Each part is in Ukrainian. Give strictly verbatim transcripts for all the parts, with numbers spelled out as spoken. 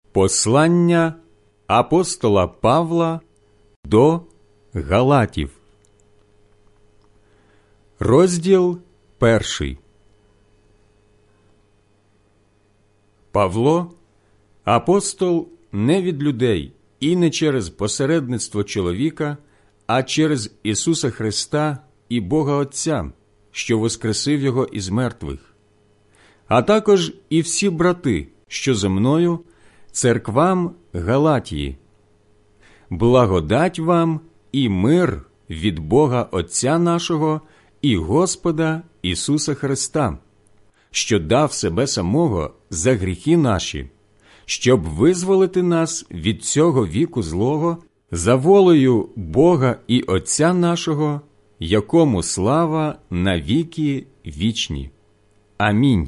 Послання апостола Павла до Галатів. Розділ перший. Павло, апостол не від людей і не через посередництво чоловіка, а через Ісуса Христа і Бога Отця, що воскресив Його із мертвих, а також і всі брати, що зо мною, церквам Галатії. Благодать вам і мир від Бога Отця нашого і Господа Ісуса Христа, що дав себе самого за гріхи наші, щоб визволити нас від цього віку злого за волею Бога і Отця нашого, якому слава на віки вічні. Амінь.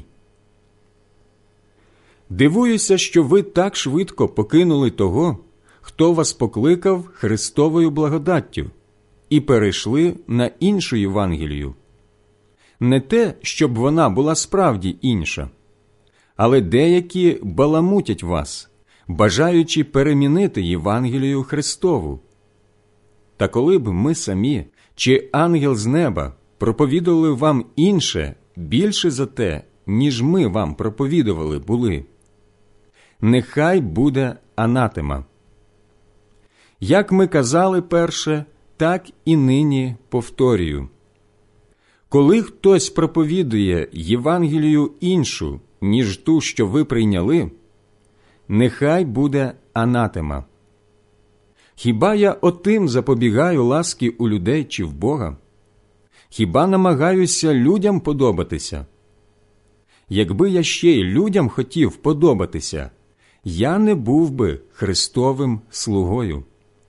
Дивуюся, що ви так швидко покинули того, хто вас покликав Христовою благодаттю, і перейшли на іншу Євангелію. Не те, щоб вона була справді інша, але деякі баламутять вас, бажаючи перемінити Євангелію Христову. Та коли б ми самі, чи ангел з неба, проповідували вам інше, більше за те, ніж ми вам проповідували були, нехай буде анатема. Як ми казали перше, так і нині повторюю. Коли хтось проповідує Євангелію іншу, ніж ту, що ви прийняли, нехай буде анатема. Хіба я отим запобігаю ласки у людей чи в Бога? Хіба намагаюся людям подобатися? Якби я ще й людям хотів подобатися, я не був би Христовим слугою.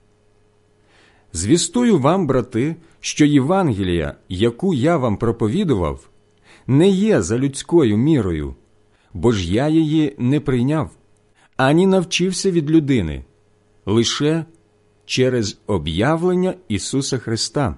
Звістую вам, брати, що Євангелія, яку я вам проповідував, не є за людською мірою, бо ж я її не прийняв, ані навчився від людини, лише через об'явлення Ісуса Христа.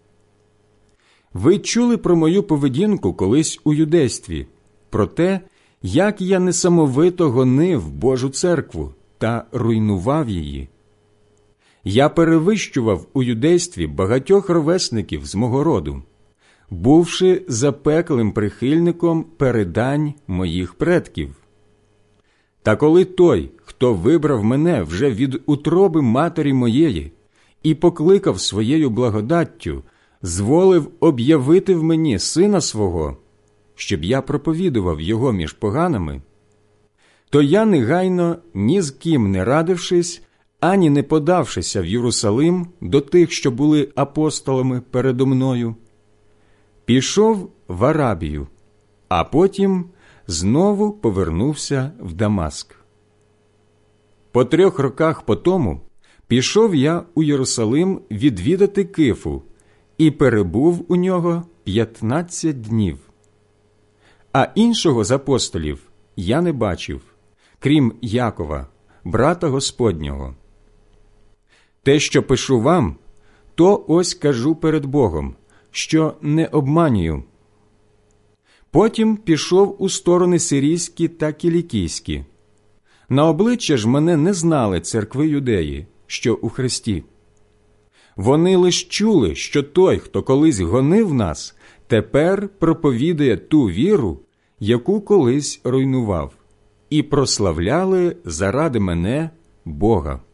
Ви чули про мою поведінку колись у юдействі, про те, як я несамовито гонив Божу церкву та руйнував її. Я перевищував у юдействі багатьох ровесників з мого роду, бувши запеклим прихильником передань моїх предків. Та коли той, хто вибрав мене вже від утроби матері моєї і покликав своєю благодаттю, зволив об'явити в мені сина свого, щоб я проповідував його між поганими, то я негайно, ні з ким не радившись, ані не подавшися в Єрусалим до тих, що були апостолами передо мною, пішов в Арабію, а потім знову повернувся в Дамаск. По трьох роках потому пішов я у Єрусалим відвідати Кифу і перебув у нього п'ятнадцять днів. А іншого з апостолів я не бачив, крім Якова, брата Господнього. Те, що пишу вам, то ось кажу перед Богом, що не обманюю. Потім пішов у сторони сирійські та кілікійські. На обличчя ж мене не знали церкви юдеї, що у Христі. Вони лиш чули, що той, хто колись гонив нас, тепер проповідує ту віру, яку колись руйнував, і прославляли заради мене Бога.